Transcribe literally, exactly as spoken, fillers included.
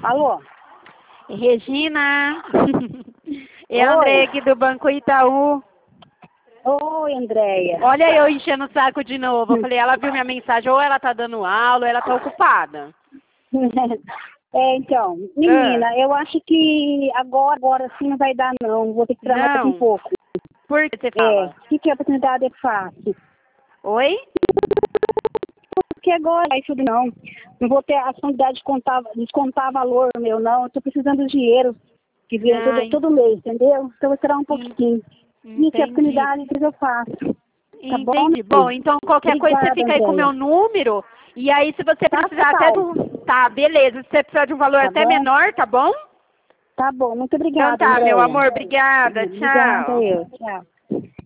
Alô? Regina, é a Oi. André aqui do Banco Itaú. Oi, Andréia. Olha eu enchendo o saco de novo. Eu falei, ela viu minha mensagem, ou ela tá dando aula, ou ela tá ocupada. É, então, menina, eu acho que agora, agora sim não vai dar não. Vou ter que trabalhar daqui um Não. pouco. Por que você É, fala? o que, que a oportunidade é fácil? Oi? Porque agora é tudo não. Não vou ter a oportunidade de contar, descontar valor meu, não. Eu tô precisando de dinheiro que vem todo, Ai, todo mês, entendeu? Então eu vou tirar um pouquinho. E que a entendi. oportunidade que eu faço. Tá bom? Entendi. Bom, então qualquer coisa você Obrigada, fica aí com o meu Andréia. número. E aí se você Tá, precisar até Paulo? do... Tá, beleza. Se você precisar de um valor Tá até bom? menor, tá bom? Tá bom. Muito Então obrigada, tá, meu Andréia. amor. Obrigada. Obrigada, Tchau. eu. Tchau.